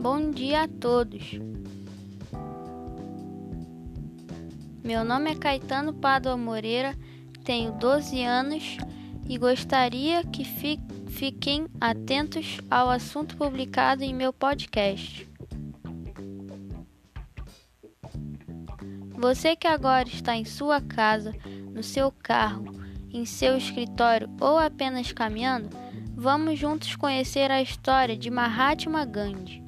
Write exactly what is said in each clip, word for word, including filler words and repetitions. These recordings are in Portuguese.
Bom dia a todos. Meu nome é Caetano Pádua Moreira, tenho doze anos e gostaria que fi- fiquem atentos ao assunto publicado em meu podcast. Você que agora está em sua casa, no seu carro, em seu escritório ou apenas caminhando, vamos juntos conhecer a história de Mahatma Gandhi.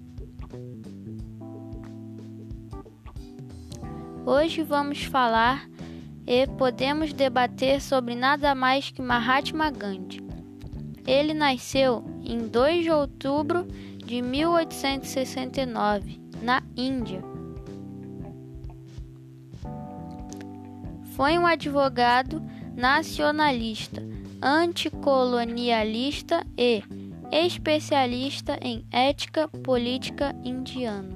Hoje vamos falar e podemos debater sobre nada mais que Mahatma Gandhi. Ele nasceu em dois de outubro de mil oitocentos e sessenta e nove, na Índia. Foi um advogado nacionalista, anticolonialista e especialista em ética política indiano.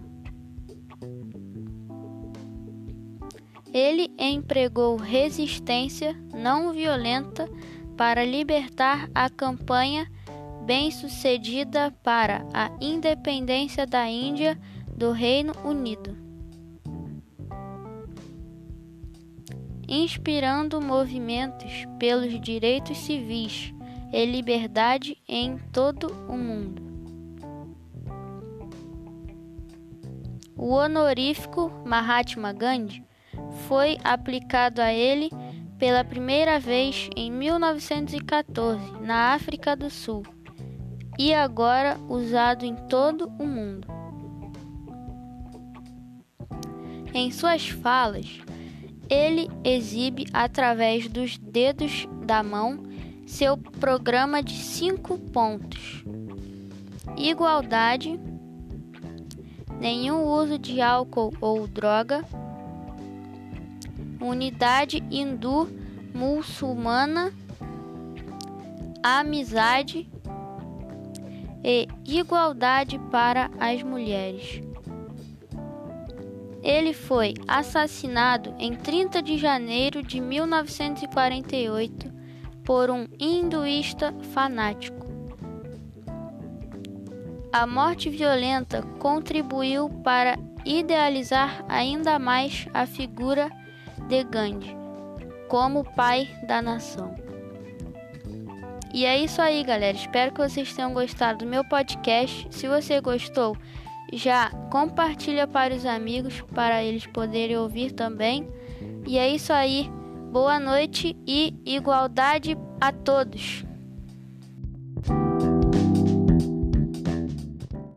Ele empregou resistência não violenta para libertar a campanha bem-sucedida para a independência da Índia do Reino Unido, inspirando movimentos pelos direitos civis e liberdade em todo o mundo. O honorífico Mahatma Gandhi foi aplicado a ele pela primeira vez em mil novecentos e quatorze, na África do Sul, e agora usado em todo o mundo. Em suas falas, ele exibe através dos dedos da mão seu programa de cinco pontos: igualdade, nenhum uso de álcool ou droga, unidade hindu-muçulmana, amizade e igualdade para as mulheres. Ele foi assassinado em trinta de janeiro de mil novecentos e quarenta e oito por um hinduísta fanático. A morte violenta contribuiu para idealizar ainda mais a figura de Gandhi como pai da nação. E é isso aí, galera. Espero que vocês tenham gostado do meu podcast. Se você gostou, já compartilha para os amigos, para eles poderem ouvir também. E é isso aí. Boa noite e igualdade a todos.